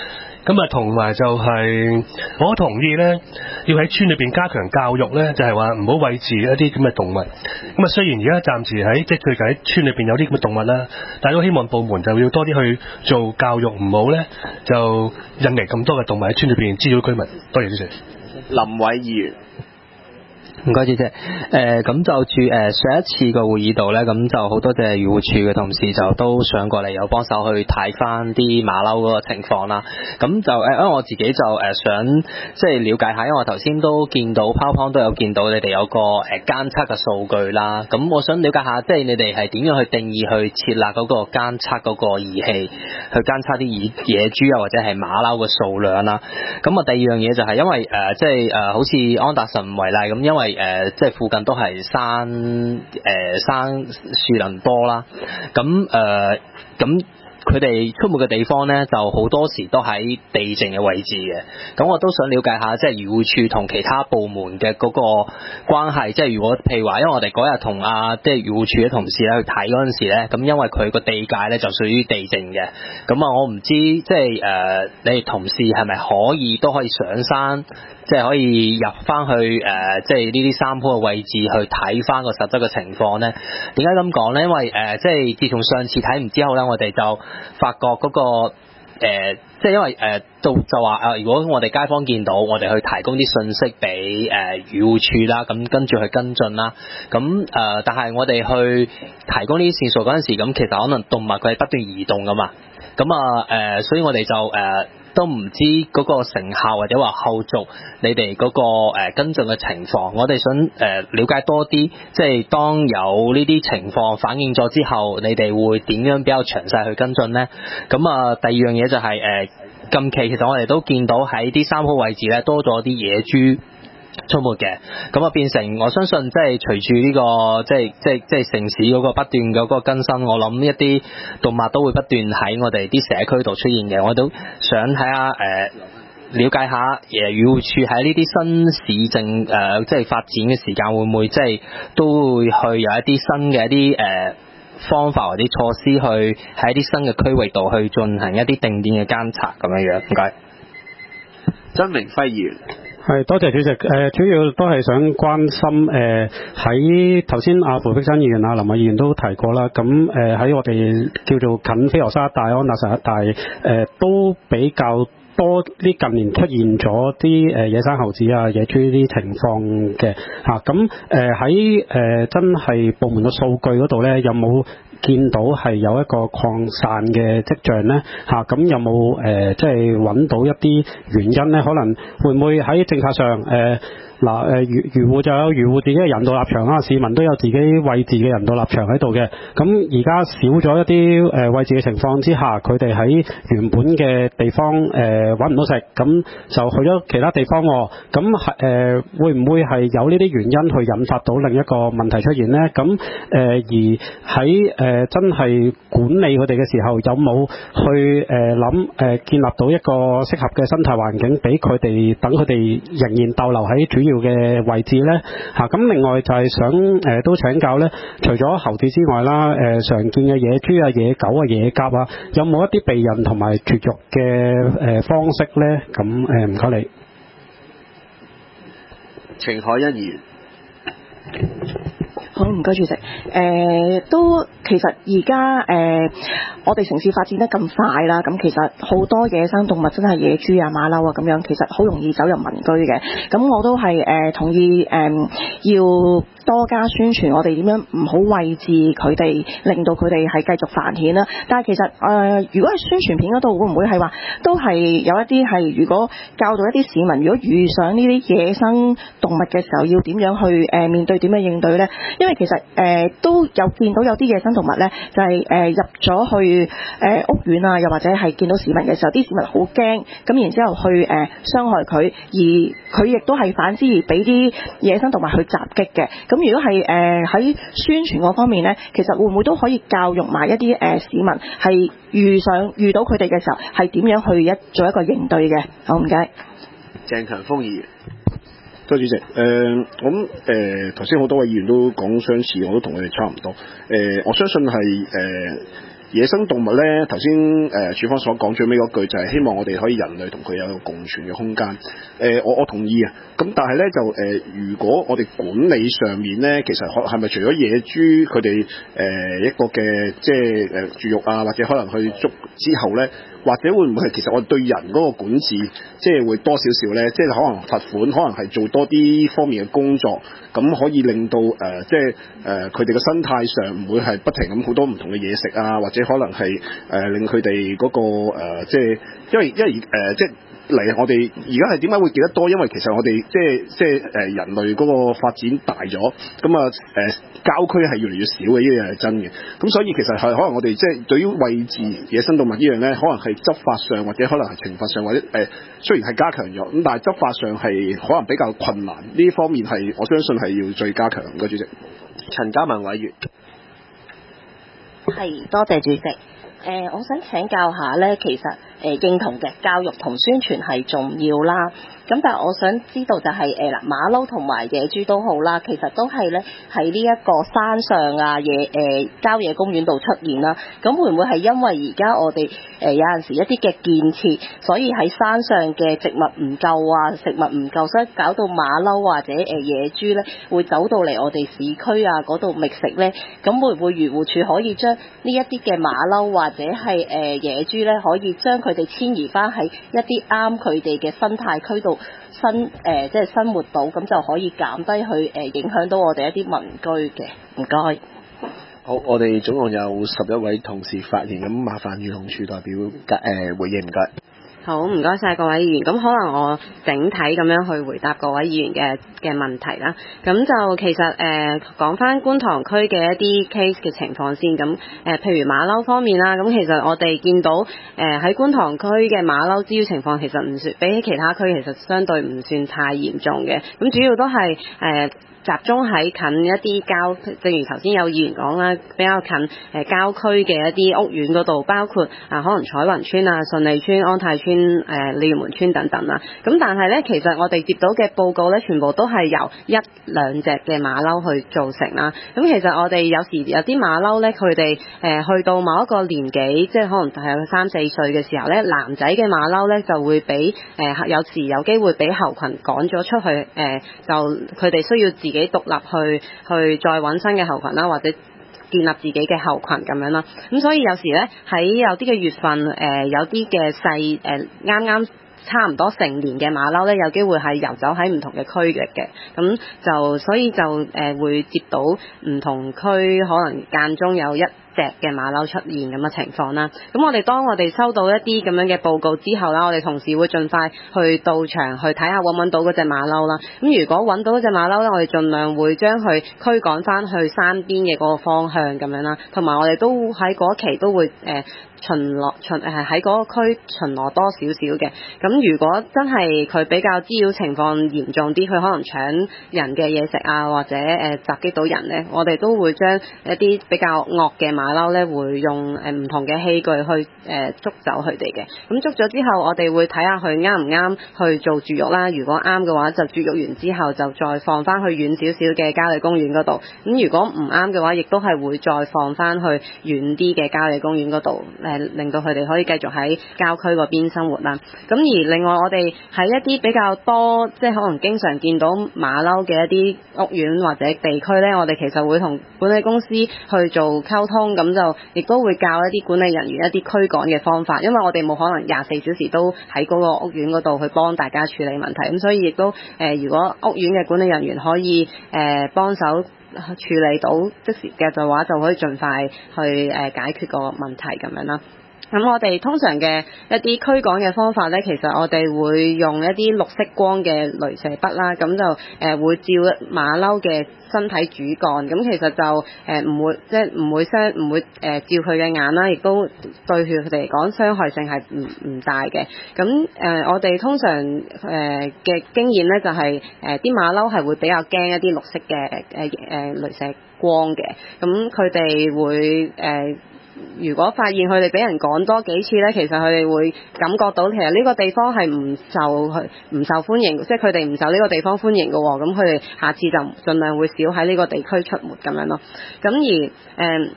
咁啊，同埋就係、是、我同意咧，要喺村裏邊加強教育咧，就係話唔好餵飼一啲咁嘅動物。咁啊，雖然而家暫時喺即係最近喺村裏邊有啲咁嘅動物啦，但係都希望部門就要多啲去做教育，唔好咧就引嚟咁多嘅動物喺村裏邊滋擾居民。多謝主席。 林偉議員。 唔該，主席。誒、呃，咁就住誒、呃、上一次個會議度咧，咁就好多謝漁護署嘅同事就都上過嚟，有幫手去睇翻啲馬騮嗰個情況啦。咁就誒、呃，因為我自己就誒、呃、想即係了解下，因為我頭先都見到 PowerPoint 都有見到你哋有個誒、呃、監測嘅數據啦。咁我想了解下，即係你哋係點樣去定義去設立嗰個監測嗰個儀器，去監測啲野野豬啊或者係馬騮嘅數量啦。咁啊，第二樣嘢就係因為誒、呃、即係誒、呃、好似安達臣為例咁，因為誒、呃，即係附近都係山誒、呃、山樹林多啦，咁誒咁佢哋出沒嘅地方咧，就好多時都喺地靜嘅位置嘅。咁我都想了解下，即係漁護署同其他部門嘅嗰個關係。即係如果譬如話，因為我哋嗰日同啊即係漁護署嘅同事咧去睇嗰陣時咧，咁因為佢個地界咧就屬於地靜嘅。咁啊，我唔知即係誒、呃、你哋同事係咪可以都可以上山？即係可以入翻去誒、呃，即係呢啲山坡嘅位置去睇翻個實質嘅情況咧。點解咁講咧？因為誒、呃，即係自從上次睇完之後咧，我哋就發覺嗰、那個、呃、即係因為誒、呃，就就話啊、呃，如果我哋街坊見到，我哋去提供啲信息俾誒漁護署啦，咁跟住去跟進啦。咁誒、呃，但係我哋去提供呢啲線索嗰陣時，咁其實可能動物佢係不斷移動噶嘛。咁啊誒，所以我哋就誒。呃都唔知嗰個成效或者話後續你哋嗰個誒跟進嘅情況，我哋想誒了解多啲，即係當有呢啲情況反映咗之後，你哋會點樣比較詳細去跟進呢？咁啊，第二樣嘢就係誒近期其實我哋都見到喺啲山坡位置咧多咗啲野豬出沒嘅，咁啊變成我相信即係隨住呢個即係即係即係城市嗰個不斷嘅嗰個更新，我諗一啲動物都會不斷喺我哋啲社區度出現嘅。我都想睇下誒、呃、了解下誒漁護署喺呢啲新市政誒、呃、即係發展嘅時間會唔會即係都會去有一啲新嘅一啲誒、呃、方法或者措施去喺一啲新嘅區域度去進行一啲定點嘅監察咁樣樣。唔該。 曾明輝議員。 係，多謝主席。誒、呃，主要都係想關心誒，喺頭先阿傅碧山議員、阿林偉議員都提過啦。咁誒喺我哋叫做近飛鵝山一帶、安達臣一帶，誒、呃、都比較多呢近年出現咗啲誒野生猴子啊、野豬呢啲情況嘅嚇。咁誒喺誒真係部門嘅數據嗰度咧，有冇見到係有一個擴散嘅跡象咧嚇？咁、啊、有冇誒即係揾到一啲原因咧？可能會唔會喺政策上誒？呃嗱誒漁漁護就有漁護自己嘅人道立場啦，市民都有自己餵飼嘅人道立場喺度嘅。咁而家少咗一啲誒餵飼嘅情況之下，佢哋喺原本嘅地方誒揾唔到食，咁就去咗其他地方。咁係誒會唔會係有呢啲原因去引發到另一個問題出現呢？咁誒、呃、而喺誒、呃、真係管理佢哋嘅時候，有冇去誒諗誒建立到一個適合嘅生態環境，俾佢哋等佢哋仍然逗留喺主要嘅位置咧嚇？咁另外就係想誒、呃、都請教咧，除咗猴子之外啦，誒、呃、常見嘅野豬啊、野狗啊、野鴿啊，有冇一啲避孕同埋絕育嘅誒、呃、方式咧？咁誒唔該你。 程海欣議員。 好，唔該主席。誒、呃、都其實而家誒我哋城市發展得咁快啦，咁其實好多野生動物真係野豬啊、馬騮啊咁樣，其實好容易走入民居嘅。咁我都係誒、呃、同意誒、呃、要多加宣傳我哋點樣唔好餵飼佢哋，令到佢哋係繼續繁衍啦。但係其實誒、呃、如果係宣傳片嗰度會唔會係話都係有一啲係，如果教導一啲市民，如果遇上呢啲野生動物嘅時候要點樣去誒、呃、面對，點樣應對咧？因為其實誒、呃、都有見到有啲野生動物咧，就係、是、誒、呃、入咗去誒、呃、屋苑啊，又或者係見到市民嘅時候，啲市民好驚，咁然之後去誒、呃、傷害佢，而佢亦都係反之而俾啲野生動物去襲擊嘅。咁如果係誒喺宣傳嗰方面咧，其實會唔會都可以教育埋一啲誒、呃、市民係遇上遇到佢哋嘅時候係點樣去一做一個應對嘅？好，唔該。 鄭強鋒議員。 多謝主席。誒，咁誒頭先好多位議員都講相似，我都同佢哋差唔多。誒、呃，我相信係誒、呃、 野生動物咧，頭先誒署方所講最尾嗰句就係希望我哋可以人類同佢有一個共存嘅空間。誒、呃，我我同意啊。咁但係咧就誒、呃，如果我哋管理上面咧，其實可係咪除咗野豬佢哋誒一個嘅即係誒絕育啊，或者可能去捉之後咧，或者會唔會係其實我哋對人嗰個管治即係會多少少咧？即係可能罰款，可能係做多啲方面嘅工作，咁可以令到誒、呃、即係誒佢哋嘅生態上唔會係不停咁好多唔同嘅嘢食啊，或者可能係誒、呃、令佢哋嗰個、呃、即係因為因為誒、呃、即係。嚟我哋而家係點解會記得多？因為其實我哋即係即係誒人類嗰個發展大咗，咁啊誒郊區係越嚟越少嘅，呢樣係真嘅。咁所以其實係可能我哋即係對於餵飼野生動物呢樣咧，可能係執法上或者可能係懲罰上或者誒、呃、雖然係加強咗，咁但係執法上係可能比較困難。呢方面係我相信係要再加強嘅。主席， 陳嘉文委員， 係多謝主席。誒、呃，我想請教下咧，其實誒、呃、認同嘅教育同宣傳係重要啦。咁但係我想知道就係誒嗱馬騮同埋野豬都好啦，其實都係咧喺呢一個山上啊野誒、呃、郊野公園度出現啦。咁會唔會係因為而家我哋誒、呃、有陣時一啲嘅建設，所以喺山上嘅植物唔夠啊，食物唔夠，所以搞到馬騮或者誒、呃、野豬咧會走到嚟我哋市區啊嗰度覓食咧？咁會唔會漁護署可以將呢一啲嘅馬騮或者係誒、呃、野豬咧，可以將佢哋遷移翻喺一啲啱佢哋嘅生態區度？生誒、呃、即係生活到，咁就可以減低去誒、呃、影響到我哋一啲民居嘅。唔該。 好，我哋總共有十一位同事發言，咁麻煩漁農署代表誒、呃、回應，唔該。 好，唔該晒各位議員。咁可能我整體咁樣去回答各位議員嘅嘅問題啦。咁就其實誒講翻觀塘區嘅一啲 case 嘅情況先。咁誒、呃、譬如馬騮方面啦，咁其實我哋見到誒喺、呃、觀塘區嘅馬騮滋擾情況其實唔算比起其他區其實相對唔算太嚴重嘅。咁主要都係誒。呃集中喺近一啲郊，正如頭先有議員講啦，比較近誒、呃、郊區嘅一啲屋苑嗰度，包括啊可能彩雲村啊、順利村、安泰村、誒、呃、鯉魚門村等等啦。咁但係咧，其實我哋接到嘅報告咧，全部都係由一兩隻嘅馬騮去造成啦。咁其實我哋有時有啲馬騮咧，佢哋誒去到某一個年紀，即係可能係三四歲嘅時候咧，男仔嘅馬騮咧就會俾誒、呃、有時有機會俾猴群趕咗出去，誒、呃、就佢哋需要自己。自己獨立去去再揾新嘅猴群啦，或者建立自己嘅猴群咁樣啦。咁所以有時咧喺有啲嘅月份，誒、呃、有啲嘅細誒啱啱差唔多成年嘅馬騮咧，有機會係遊走喺唔同嘅區域嘅。咁就所以就誒、呃、會接到唔同區可能間中有一隻嘅馬騮出現咁嘅情況啦，咁我哋當我哋收到一啲咁樣嘅報告之後啦，我哋同事會盡快去到場去睇下揾唔揾到嗰隻馬騮啦。咁如果揾到嗰隻馬騮咧，我哋盡量會將佢驅趕翻去山邊嘅嗰個方向咁樣啦，同埋我哋都喺嗰期都會誒、呃、巡邏巡誒喺嗰個區巡邏多少少嘅。咁如果真係佢比較滋擾情況嚴重啲，佢可能搶人嘅嘢食啊，或者誒、呃、襲擊到人咧，我哋都會將一啲比較惡嘅馬騮咧會用誒唔同嘅器具去誒、呃、捉走佢哋嘅。咁捉咗之後，我哋會睇下佢啱唔啱去做絕育啦。如果啱嘅話，就絕育完之後就再放翻去遠少少嘅郊野公園嗰度。咁如果唔啱嘅話，亦都係會再放翻去遠啲嘅郊野公園嗰度，誒、呃、令到佢哋可以繼續喺郊區嗰邊生活啦。咁而另外我哋喺一啲比較多即係可能經常見到馬騮嘅一啲屋苑或者地區咧，我哋其實會同管理公司去做溝通，咁就亦都會教一啲管理人員一啲驅趕嘅方法，因為我哋冇可能廿四小時都喺嗰個屋苑嗰度去幫大家處理問題，咁所以亦都誒、呃，如果屋苑嘅管理人員可以誒、呃、幫手處理到即時嘅嘅話，就可以盡快去誒、呃、解決個問題咁樣啦。咁我哋通常嘅一啲驅趕嘅方法咧，其實我哋會用一啲綠色光嘅鐳射筆啦，咁就誒、呃、會照馬騮嘅身體主幹，咁其實就誒唔、呃、會即係唔會傷唔會誒、呃、照佢嘅眼啦，亦都對佢哋嚟講傷害性係唔唔大嘅。咁誒、呃、我哋通常誒嘅、呃、經驗咧就係誒啲馬騮係會比較驚一啲綠色嘅誒誒鐳射光嘅，咁佢哋會誒。呃如果發現佢哋俾人趕多幾次咧，其實佢哋會感覺到其實呢個地方係唔受佢唔受歡迎，即係佢哋唔受呢個地方歡迎嘅喎，咁佢哋下次就盡量會少喺呢個地區出沒咁樣咯。咁而誒。呃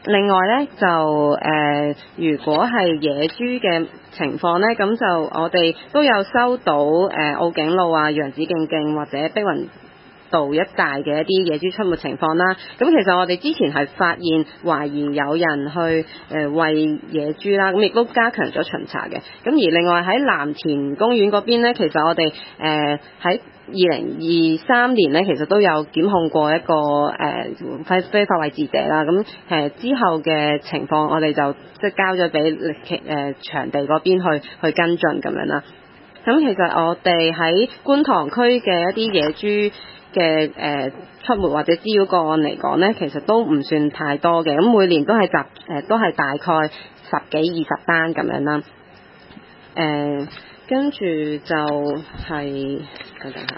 另外咧就誒、呃，如果係野豬嘅情況咧，咁就我哋都有收到誒、呃、澳景路啊、洋紫徑徑或者碧雲道一帶嘅一啲野豬出沒情況啦。咁其實我哋之前係發現懷疑有人去誒、呃、餵野豬啦，咁亦都加強咗巡查嘅。咁而另外喺藍田公園嗰邊咧，其實我哋誒喺二零二三年咧，其實都有檢控過一個誒非非法餵飼者啦。咁誒、呃、之後嘅情況，我哋就即係交咗俾誒場地嗰邊去去跟進咁樣啦。咁其實我哋喺觀塘區嘅一啲野豬嘅誒出沒或者滋擾個案嚟講咧，其實都唔算太多嘅。咁每年都係集誒、呃、都係大概十幾二十單咁樣啦。誒、呃。跟住就係、等等下，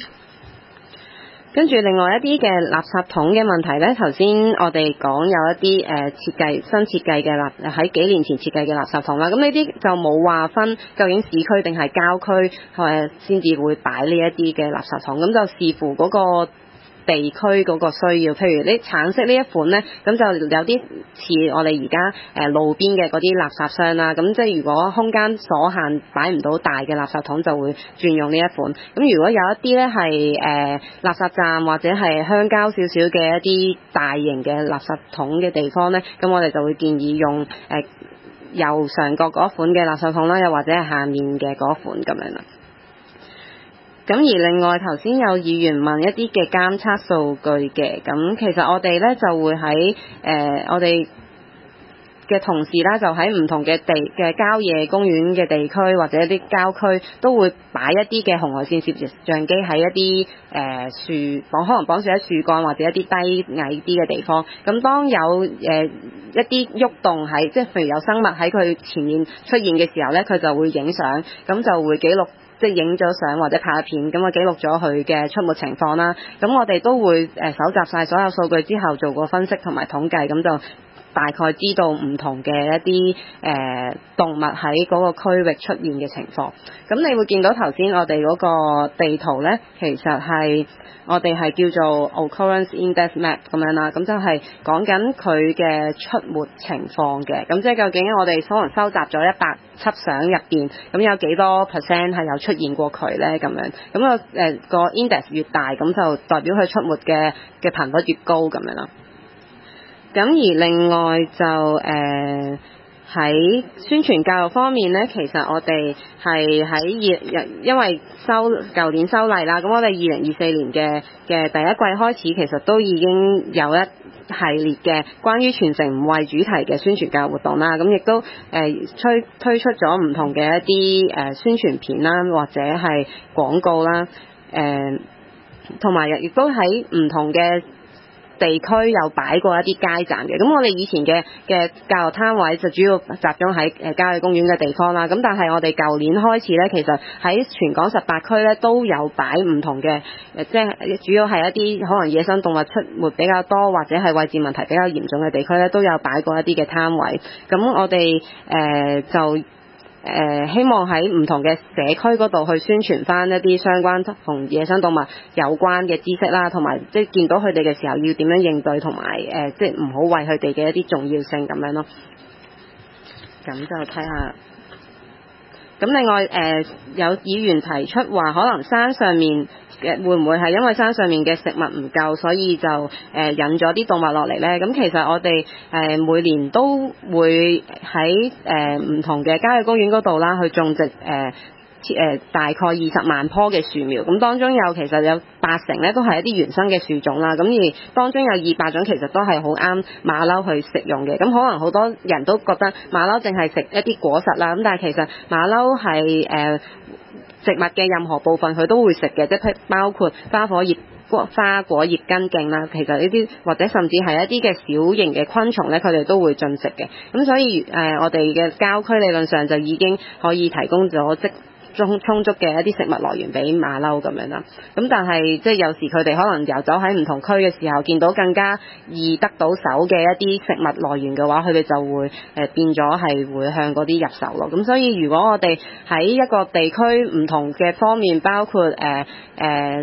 跟住另外一啲嘅垃圾桶嘅問題呢，頭先我哋講有一啲誒、呃、設計新設計嘅垃喺幾年前設計嘅垃圾桶啦，咁呢啲就冇話分究竟市區定係郊區誒先至會擺呢一啲嘅垃圾桶，咁就視乎嗰個地區嗰個需要。譬如呢橙色呢一款呢，咁就有啲似我哋而家誒路邊嘅嗰啲垃圾箱啦。咁即係如果空間所限擺唔到大嘅垃圾桶，就會轉用呢一款。咁如果有一啲呢係誒垃圾站或者係鄉郊少少嘅一啲大型嘅垃圾桶嘅地方呢，咁我哋就會建議用誒右上角嗰款嘅垃圾桶啦，又或者係下面嘅嗰款咁樣啦。咁而另外頭先有議員問一啲嘅監測數據嘅，咁其實我哋咧就會喺誒、呃、我哋嘅同事啦，就喺唔同嘅地嘅郊野公園嘅地區或者一啲郊區都會擺一啲嘅紅外線攝像機喺一啲誒、呃、樹綁，可能綁住喺樹幹或者一啲低矮啲嘅地方。咁當有誒、呃、一啲喐動喺，即係譬如有生物喺佢前面出現嘅時候咧，佢就會影相，咁就會記錄。即係影咗相或者拍片，咁啊記錄咗佢嘅出沒情況啦。咁我哋都會誒搜集晒所有數據之後做個分析同埋統計，咁就大概知道唔同嘅一啲誒、呃、動物喺嗰個區域出現嘅情況。咁你會見到頭先我哋嗰個地圖咧，其實係我哋係叫做 Occurrence Index Map 咁樣啦。咁就係講緊佢嘅出沒情況嘅。咁即係究竟我哋可能收集咗一百輯相入邊，咁有幾多 percent 係有出現過佢咧？咁樣咁個誒個 index 越大，咁就代表佢出沒嘅嘅頻率越高咁樣啦。咁而另外就誒喺、呃、宣傳教育方面咧，其實我哋係喺二因為修舊年修例啦，咁我哋二零二四年嘅嘅第一季開始，其實都已經有一系列嘅關於傳承五位主題嘅宣傳教育活動啦。咁亦都誒推推出咗唔同嘅一啲誒宣傳片啦，或者係廣告啦，誒同埋亦都喺唔同嘅地區有擺過一啲街站嘅。咁我哋以前嘅嘅教育攤位就主要集中喺誒郊野公園嘅地方啦。咁但係我哋舊年開始咧，其實喺全港十八區咧都有擺唔同嘅誒，即係主要係一啲可能野生動物出沒比較多或者係餵飼問題比較嚴重嘅地區咧，都有擺過一啲嘅攤位。咁我哋誒、呃、就誒、呃、希望喺唔同嘅社區嗰度去宣傳翻一啲相關同野生動物有關嘅知識啦，同埋即係見到佢哋嘅時候要點樣應對，同埋誒即係唔好為佢哋嘅一啲重要性咁樣咯。咁就睇下。咁另外誒、呃、有議員提出話，可能山上面嘅會唔會係因為山上面嘅食物唔夠，所以就誒、呃、引咗啲動物落嚟呢？咁其實我哋誒、呃、每年都會喺誒唔同嘅郊野公園嗰度啦，去種植誒。呃誒大概二十萬棵嘅樹苗，咁當中有其實有八成咧都係一啲原生嘅樹種啦，咁而當中有二百種其實都係好啱馬騮去食用嘅。咁可能好多人都覺得馬騮淨係食一啲果實啦，咁但係其實馬騮係誒植物嘅任何部分佢都會食嘅，即係包括花果葉、花果葉根莖啦，其實呢啲或者甚至係一啲嘅小型嘅昆蟲咧，佢哋都會進食嘅。咁所以誒、呃、我哋嘅郊區理論上就已經可以提供咗即充充足嘅一啲食物來源俾馬騮咁樣啦。咁但係即係有時佢哋可能遊走喺唔同區嘅時候，見到更加易得到手嘅一啲食物來源嘅話，佢哋就會誒、呃、變咗係會向嗰啲入手咯。咁所以如果我哋喺一個地區唔同嘅方面，包括誒誒、呃呃、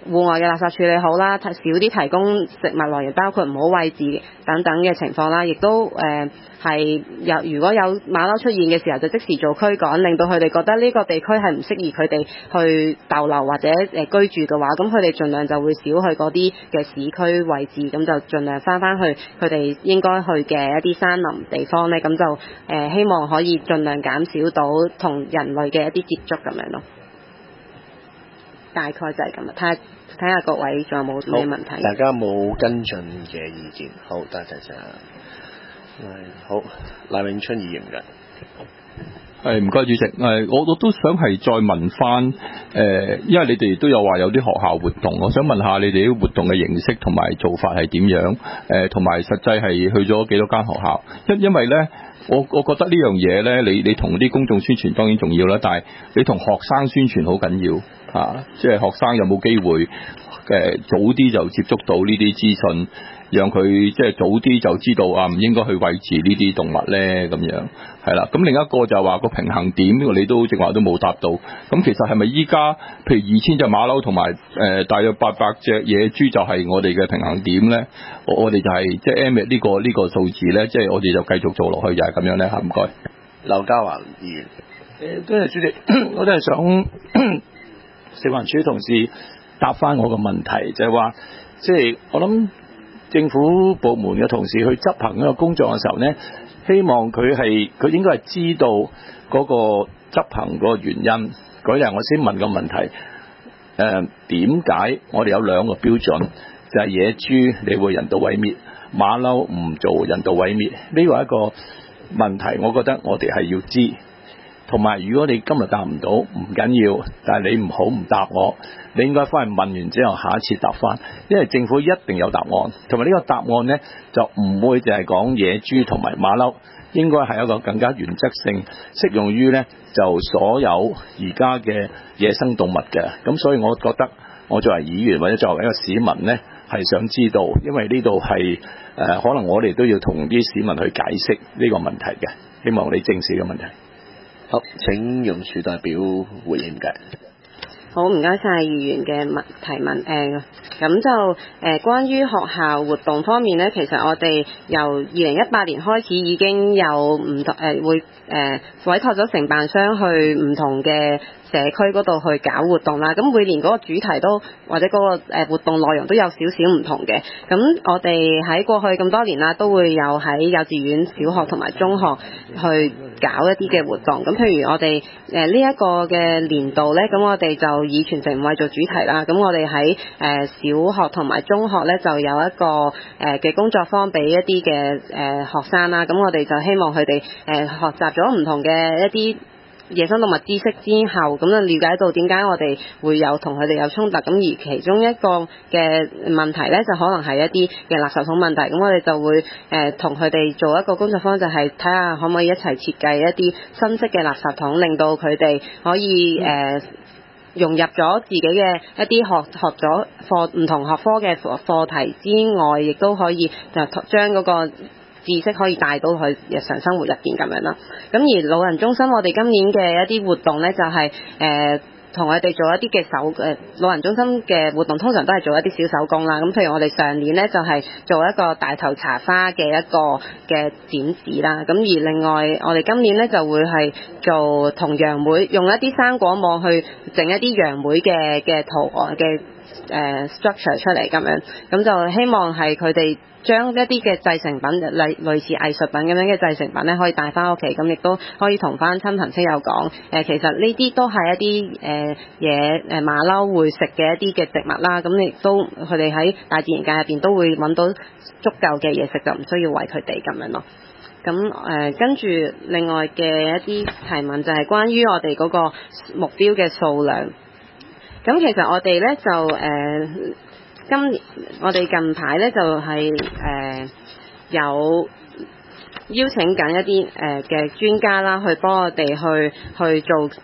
戶外嘅垃圾處理好啦，少啲提供食物來源，包括唔好餵飼等等嘅情況啦，亦都誒係有如果有馬騮出現嘅時候，就即時做驅趕，令到佢哋覺得呢個地區係唔適宜佢哋去逗留或者誒居住嘅話，咁佢哋盡量就會少去嗰啲嘅市區位置，咁就盡量翻翻去佢哋應該去嘅一啲山林地方咧，咁就誒、呃、希望可以盡量減少到同人類嘅一啲接觸咁樣咯。大概就係咁啦，睇下睇下各位仲有冇咩問題？ 大家冇跟進嘅意見，好，多謝晒。好，賴永春議員嘅。 係唔該主席，誒我我都想係再問翻誒、呃，因為你哋都有話有啲學校活動，我想問下你哋啲活動嘅形式同埋做法係點樣？誒同埋實際係去咗幾多間學校？因因為咧，我我覺得呢樣嘢咧，你你同啲公眾宣傳當然重要啦，但係你同學生宣傳好緊要嚇、啊，即係學生有冇機會誒、呃、早啲就接觸到呢啲資訊，讓佢即係早啲就知道啊，唔應該去餵飼呢啲動物咧咁樣。係啦，咁另一個就話個平衡點，呢個你都正話都冇答到。咁其實係咪依家譬如二千隻馬騮同埋誒大約八百隻野豬就係我哋嘅平衡點咧？我我哋就係即係 M 呢個呢個數字咧，即係我哋就繼續做落去就係咁樣咧嚇。唔該， 劉家華議員。 誒，多謝主席，我都係想食環署同事答翻我個問題，就係話，即係我諗政府部門嘅同事去執行呢個工作嘅時候咧。希望佢係佢應該係知道嗰個執行嗰個原因。舉例，我先問個問題：誒點解我哋有兩個標準，就係、是、野豬你會人道毀滅，馬騮唔做人道毀滅？呢個係一個問題，我覺得我哋係要知。同埋，如果你今日答唔到唔緊要，但係你唔好唔答我，你應該翻去問完之後，下一次答翻，因為政府一定有答案，同埋呢個答案呢，就唔會淨係講野豬同埋馬騮，應該係一個更加原則性，適用於呢就所有而家嘅野生動物嘅。咁所以我覺得我作為議員或者作為一個市民呢，係想知道，因為呢度係誒可能我哋都要同啲市民去解釋呢個問題嘅，希望你正視嘅問題。 好，請用署代表回應嘅。 好，唔該晒議員嘅問提問。誒、呃，咁就誒、呃、關於學校活動方面咧，其實我哋由二零一八年開始已經有唔同誒、呃、會誒、呃、委託咗承辦商去唔同嘅社區嗰度去搞活動啦。咁每年嗰個主題都或者嗰個誒活動內容都有少少唔同嘅。咁我哋喺過去咁多年啦，都會有喺幼稚園、小學同埋中學去搞一啲嘅活動。咁譬如我哋誒呢一個嘅年度咧，咁我哋就以全城唔餵做主題啦。咁我哋喺誒小學同埋中學咧，就有一個誒嘅工作坊俾一啲嘅誒學生啦。咁我哋就希望佢哋誒學習咗唔同嘅一啲野生動物知識之後，咁就了解到點解我哋會有同佢哋有衝突。咁而其中一個嘅問題咧，就可能係一啲嘅垃圾桶問題。咁我哋就會誒同佢哋做一個工作坊，就係睇下可唔可以一齊設計一啲新式嘅垃圾桶，令到佢哋可以誒、呃、融入咗自己嘅一啲學學咗課唔同學科嘅課題之外，亦都可以就將嗰個知識可以帶到去日常生活入邊咁樣啦。咁而老人中心，我哋今年嘅一啲活動呢，就係誒同佢哋做一啲嘅手誒、呃、老人中心嘅活動，通常都係做一啲小手工啦。咁譬如我哋上年呢，就係、是、做一個大頭茶花嘅一個嘅展示啦。咁而另外我哋今年呢，就會係做同楊梅，用一啲生果網去整一啲楊梅嘅嘅圖案嘅誒 structure 出嚟咁樣，咁就希望係佢哋將一啲嘅製成品，類類似藝術品咁樣嘅製成品咧，可以帶翻屋企，咁亦都可以同翻親朋戚友講，誒、呃、其實呢啲都係一啲誒嘢誒馬騮會食嘅一啲嘅植物啦，咁亦都佢哋喺大自然界入邊都會揾到足夠嘅嘢食，就唔需要餵佢哋咁樣咯。咁誒跟住另外嘅一啲提問就係關於我哋嗰個目標嘅數量。咁其實我哋咧就誒。呃今年我哋近排咧就係、是、誒、呃、有邀請緊一啲誒嘅專家啦，去幫我哋去去做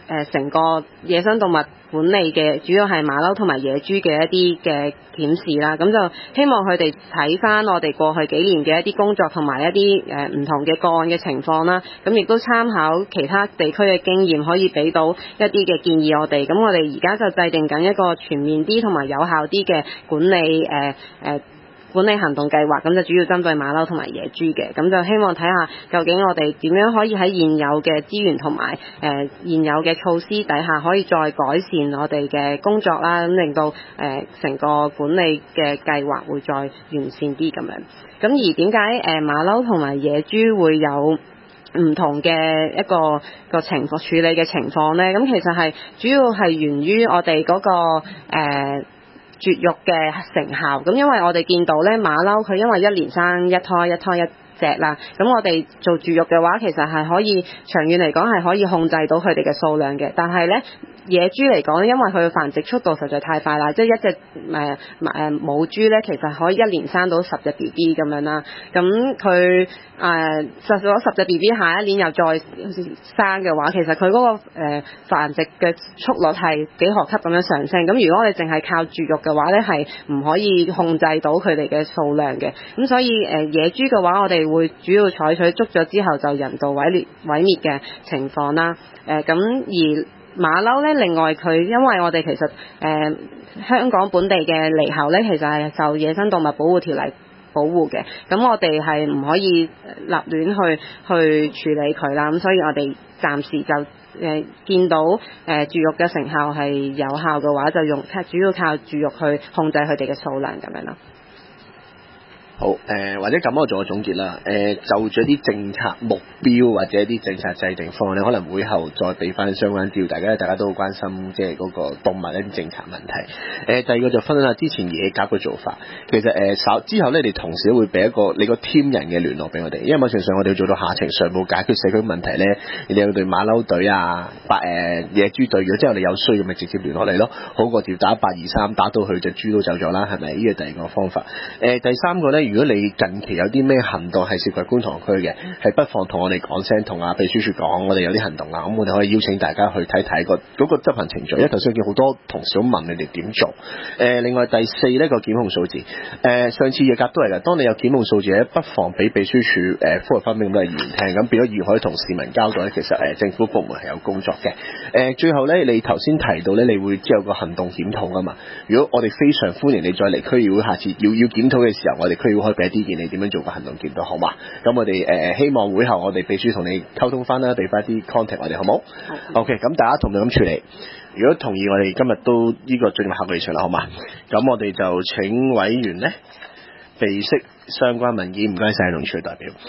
誒成個野生動物管理嘅，主要係馬騮同埋野豬嘅一啲嘅檢視啦。咁就希望佢哋睇翻我哋過去幾年嘅一啲工作同埋一啲誒唔同嘅個案嘅情況啦。咁亦都參考其他地區嘅經驗，可以俾到一啲嘅建議我哋。咁我哋而家就制定緊一個全面啲同埋有效啲嘅管理誒誒、呃、管理行動計劃，咁就主要針對馬騮同埋野豬嘅。咁就希望睇下究竟我哋點樣可以喺現有嘅資源同埋誒現有嘅措施底下，可以再改善我哋嘅工作啦，咁令到誒成、呃、個管理嘅計劃會再完善啲咁樣。咁而點解誒馬騮同埋野豬會有唔同嘅一個一個情況處理嘅情況呢？咁其實係主要係源於我哋嗰、那個誒、呃絕育嘅成效。咁因為我哋見到咧馬騮佢因為一年生一胎一胎一隻啦，咁我哋做絕育嘅話，其實係可以長遠嚟講係可以控制到佢哋嘅數量嘅。但係咧野豬嚟講，因為佢嘅繁殖速度實在太快啦，即係一隻誒誒母豬咧，其實可以一年生到十隻 B B 咁樣啦。咁佢誒實咗十隻 B B， 下一年又再生嘅話，其實佢嗰、那個誒、呃、繁殖嘅速率係幾何級咁樣上升。咁如果我哋淨係靠絕育嘅話咧，係唔可以控制到佢哋嘅數量嘅。咁所以誒、呃、野豬嘅話，我哋會主要採取捉咗之後就人道毀滅毀滅嘅情況啦。誒、呃、咁而馬騮咧，另外佢因為我哋其實誒、呃、香港本地嘅獼猴咧，其實係受野生動物保護條例保護嘅，咁我哋係唔可以立亂去去處理佢啦。咁所以我哋暫時就誒、呃、見到誒、呃、絕育嘅成效係有效嘅話，就用主要靠絕育去控制佢哋嘅數量咁樣咯。 好誒、呃，或者咁我做個總結啦。誒、呃，就住一啲政策目標或者一啲政策制定方案咧，可能會後再俾翻相關資料，大家大家都好關心，即係嗰個動物一啲政策問題。誒、呃，第二個就分享下之前野鴿嘅做法。其實誒稍、呃、之後咧，你同時都會俾一個你個 team 人嘅聯絡俾我哋，因為某程度上我哋要做到下情上報解決社區問題咧，你哋有隊馬騮隊啊、白誒、呃、野豬隊，如果之後你有需要，咪直接聯絡你咯，好過條打八二三打到佢隻豬都走咗啦，係咪？呢個第二個方法。誒、呃，第三個咧。如果你近期有啲咩行動係涉及觀塘區嘅，係不妨同我哋講聲，同阿秘書處講，我哋有啲行動啦，咁我哋可以邀請大家去睇睇個嗰個執行程序。因為頭先見好多同事都問你哋點做。誒、呃，另外第四呢個檢控數字，誒、呃、上次野鴿都係㗎，當你有檢控數字咧，不妨俾秘書處誒複核翻俾咁多議員聽，咁變咗議員可以同市民交代咧，其實誒、呃、政府部門係有工作嘅。誒、呃，最後咧，你頭先提到咧，你會之後個行動檢討㗎嘛？如果我哋非常歡迎你再嚟區議會，下次要要檢討嘅時候，我哋區議會可以俾啲建議點樣做個行動檢討，好嘛？咁我哋誒、呃、希望會後我哋秘書同你溝通翻啦，俾翻啲 contact 我哋，好唔好？好。OK，咁大家同樣咁處理。如果同意，我哋今日都呢個進入下個議程啦，好嘛？咁我哋就請委員咧備悉相關文件，唔該晒農處嘅代表。